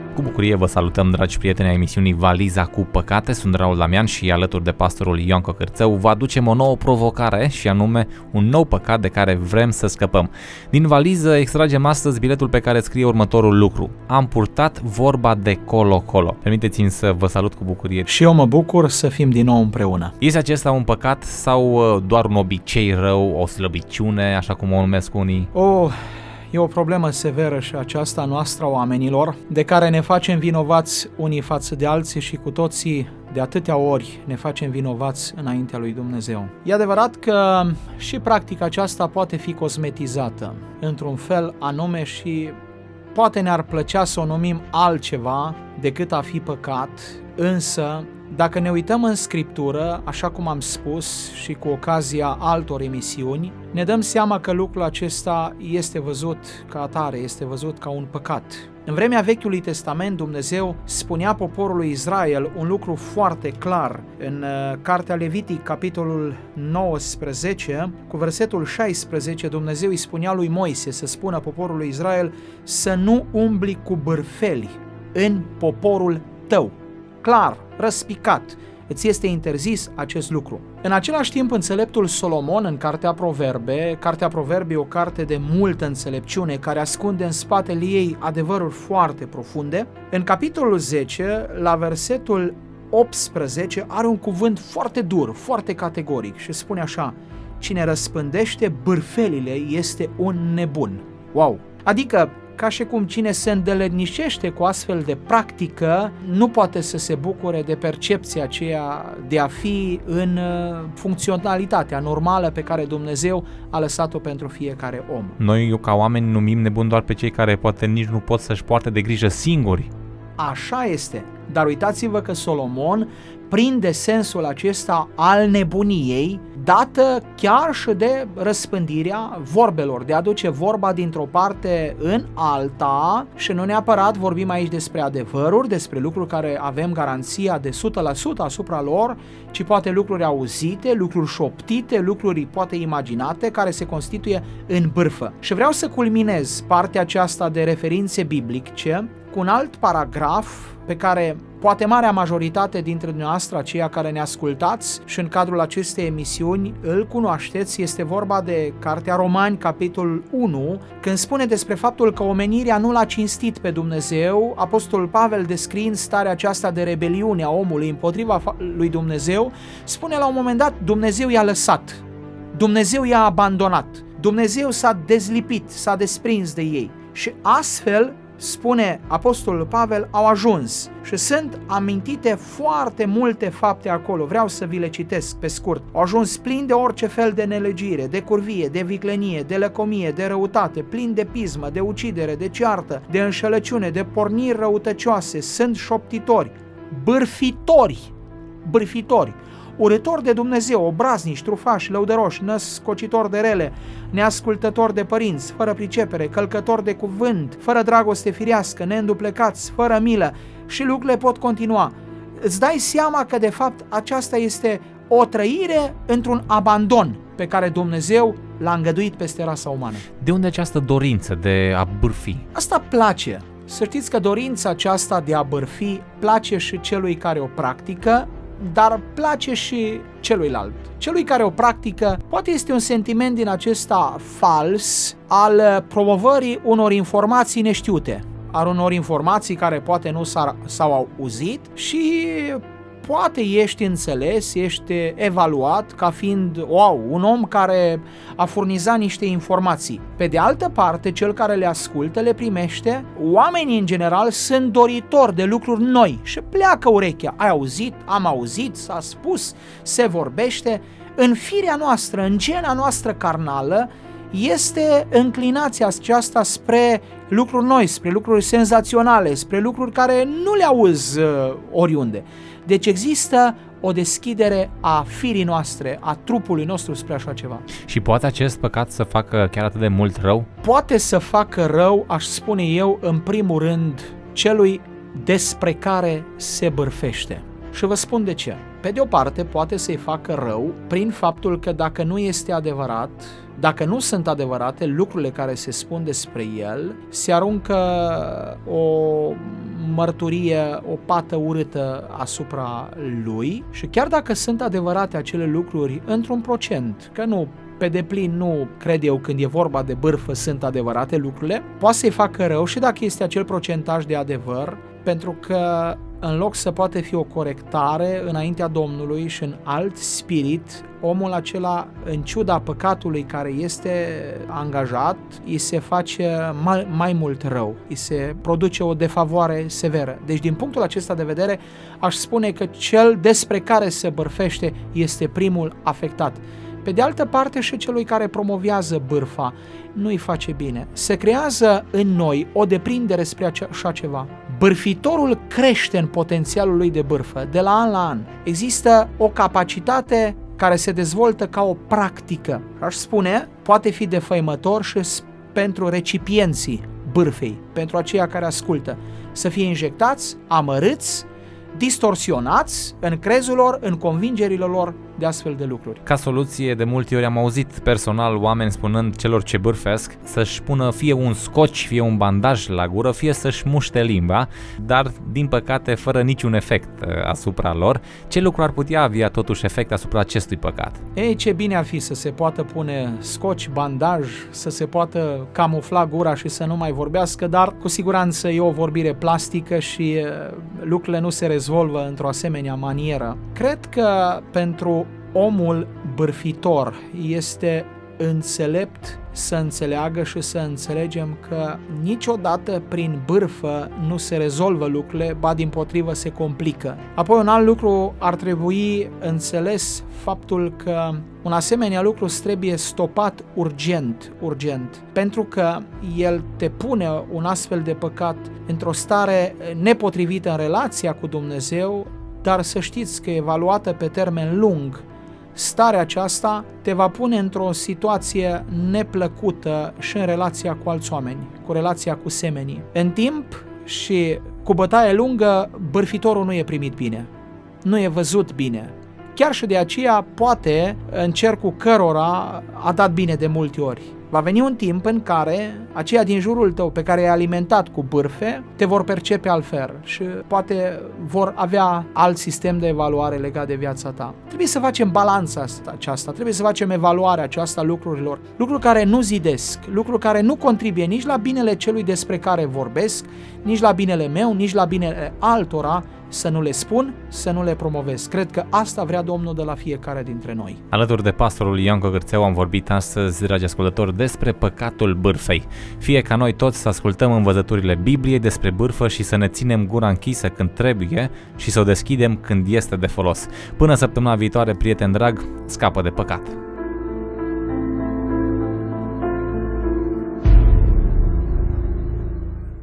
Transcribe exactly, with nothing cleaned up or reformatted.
Cu bucurie vă salutăm, dragi prieteni ai emisiunii Valiza cu păcate. Sunt Raul Damian și alături de pastorul Ioan Cocârțău vă aducem o nouă provocare și anume un nou păcat de care vrem să scăpăm. Din valiză extragem astăzi biletul pe care scrie următorul lucru: am purtat vorba de colo-colo. Permiteți-mi să vă salut cu bucurie. Și eu mă bucur să fim din nou împreună. Este acesta un păcat sau doar un obicei rău, o slăbiciune, așa cum o numesc unii? Oh... E o problemă severă și aceasta noastră a oamenilor, de care ne facem vinovați unii față de alții și cu toții de atâtea ori ne facem vinovați înaintea lui Dumnezeu. E adevărat că și practica aceasta poate fi cosmetizată într-un fel anume și poate ne-ar plăcea să o numim altceva decât a fi păcat, însă dacă ne uităm în Scriptură, așa cum am spus și cu ocazia altor emisiuni, ne dăm seama că lucrul acesta este văzut ca atare, este văzut ca un păcat. În vremea Vechiului Testament, Dumnezeu spunea poporului Israel un lucru foarte clar. În Cartea Levitic, capitolul nouăsprezece, cu versetul șaisprezece, Dumnezeu îi spunea lui Moise să spună poporului Israel să nu umbli cu bârfeli în poporul tău. Clar, răspicat, îți este interzis acest lucru. În același timp, înțeleptul Solomon, în Cartea Proverbe, Cartea Proverbe e o carte de multă înțelepciune care ascunde în spatele ei adevăruri foarte profunde. În capitolul zece, la versetul optsprezece, are un cuvânt foarte dur, foarte categoric și spune așa: cine răspândește bârfelile este un nebun. Wow! Adică, ca și cum cine se îndeletnicește cu astfel de practică nu poate să se bucure de percepția aceea de a fi în funcționalitatea normală pe care Dumnezeu a lăsat-o pentru fiecare om. Noi, ca oameni, numim nebuni doar pe cei care poate nici nu pot să-și poarte de grijă singuri. Așa este, dar uitați-vă că Solomon prinde sensul acesta al nebuniei, dată chiar și de răspândirea vorbelor, de a duce vorba dintr-o parte în alta și nu neapărat vorbim aici despre adevăruri, despre lucruri care avem garanția de o sută la sută asupra lor, ci poate lucruri auzite, lucruri șoptite, lucruri poate imaginate, care se constituie în bârfă. Și vreau să culminez partea aceasta de referințe biblice cu un alt paragraf pe care poate marea majoritate dintre dumneavoastră, aceia care ne ascultați și în cadrul acestei emisiuni îl cunoașteți. Este vorba de Cartea Romani, capitolul unu, când spune despre faptul că omenirea nu l-a cinstit pe Dumnezeu. Apostolul Pavel, descriind starea aceasta de rebeliune a omului împotriva lui Dumnezeu, spune la un moment dat: Dumnezeu i-a lăsat, Dumnezeu i-a abandonat, Dumnezeu s-a dezlipit, s-a desprins de ei și astfel, spune apostolul Pavel, au ajuns și sunt amintite foarte multe fapte acolo. Vreau să vi le citesc pe scurt. Au ajuns plini de orice fel de nelegire, de curvie, de viclenie, de lăcomie, de răutate, plini de pismă, de ucidere, de ceartă, de înșelăciune, de porniri răutăcioase, sunt șoptitori, bârfitori, bârfitori, urători de Dumnezeu, obraznici, trufași, lăudăroși, născocitori de rele, neascultători de părinți, fără pricepere, călcători de cuvânt, fără dragoste firească, neînduplecați, fără milă, și lucrurile pot continua. Îți dai seama că de fapt aceasta este o trăire într-un abandon pe care Dumnezeu l-a îngăduit peste rasa umană. De unde această dorință de a bârfi? Asta place. Să știți că dorința aceasta de a bârfi place și celui care o practică, dar place și celuilalt. Celui care o practică poate este un sentiment din acesta fals al promovării unor informații neștiute, al unor informații care poate nu s-au auzit și poate ești înțeles, ești evaluat ca fiind, wow, un om care a furnizat niște informații. Pe de altă parte, cel care le ascultă, le primește, oamenii în general sunt doritori de lucruri noi și pleacă urechea. Ai auzit? Am auzit, s-a spus, se vorbește. În firea noastră, în gena noastră carnală, este înclinația aceasta spre lucruri noi, spre lucruri senzaționale, spre lucruri care nu le auzi uh, oriunde. Deci există o deschidere a firii noastre, a trupului nostru spre așa ceva. Și poate acest păcat să facă chiar atât de mult rău? Poate să facă rău, aș spune eu, în primul rând, celui despre care se bârfește. Și vă spun de ce. Pe de o parte, poate să-i facă rău prin faptul că dacă nu este adevărat, dacă nu sunt adevărate lucrurile care se spun despre el, se aruncă o mărturie, o pată urâtă asupra lui și chiar dacă sunt adevărate acele lucruri într-un procent, că nu pe deplin nu cred eu când e vorba de bârfă sunt adevărate lucrurile, poate să-i facă rău și dacă este acel procentaj de adevăr, pentru că în loc să poate fi o corectare înaintea Domnului și în alt spirit, omul acela, în ciuda păcatului care este angajat, îi se face mai, mai mult rău, îi se produce o defavoare severă. Deci din punctul acesta de vedere, aș spune că cel despre care se bârfește este primul afectat. Pe de altă parte și celui care promovează bârfa nu-i face bine. Se creează în noi o deprindere spre așa ceva. Bârfitorul crește în potențialul lui de bârfă de la an la an. Există o capacitate care se dezvoltă ca o practică. Aș spune, poate fi defăimător și pentru recipienții bârfei, pentru aceia care ascultă, să fie injectați, amărâți, distorsionați în crezul lor, în convingerile lor de astfel de lucruri. Ca soluție, de multe ori am auzit personal oameni spunând celor ce bârfesc să-și pună fie un scoci, fie un bandaj la gură, fie să-și muște limba, dar din păcate fără niciun efect asupra lor. Ce lucru ar putea avea totuși efect asupra acestui păcat? Ei, ce bine ar fi să se poată pune scoci, bandaj, să se poată camufla gura și să nu mai vorbească, dar cu siguranță e o vorbire plastică și lucrurile nu se rezolvă într-o asemenea manieră. Cred că pentru omul bârfitor este înțelept să înțeleagă și să înțelegem că niciodată prin bârfă nu se rezolvă lucrurile, ba dimpotrivă se complică. Apoi un alt lucru ar trebui înțeles faptul că un asemenea lucru trebuie stopat urgent, urgent, pentru că el te pune un astfel de păcat într-o stare nepotrivită în relația cu Dumnezeu, dar să știți că evaluată pe termen lung, starea aceasta te va pune într-o situație neplăcută și în relația cu alți oameni, cu relația cu semenii. În timp și cu bătaie lungă, bârfitorul nu e primit bine, nu e văzut bine. Chiar și de aceea, poate, în cercul cărora a dat bine de multe ori. Va veni un timp în care aceia din jurul tău pe care i-ai alimentat cu bârfe te vor percepe altfel și poate vor avea alt sistem de evaluare legat de viața ta. Trebuie să facem balanța asta, aceasta, trebuie să facem evaluarea aceasta lucrurilor, lucruri care nu zidesc, lucruri care nu contribuie nici la binele celui despre care vorbesc, nici la binele meu, nici la binele altora, să nu le spun, să nu le promovez. Cred că asta vrea Domnul de la fiecare dintre noi. Alături de pastorul Ionco Cârțeu am vorbit astăzi, dragi ascultători, despre păcatul bârfei. Fie ca noi toți să ascultăm învățăturile Bibliei despre bârfă și să ne ținem gura închisă când trebuie și să o deschidem când este de folos. Până săptămâna viitoare, prieten drag, scapă de păcat!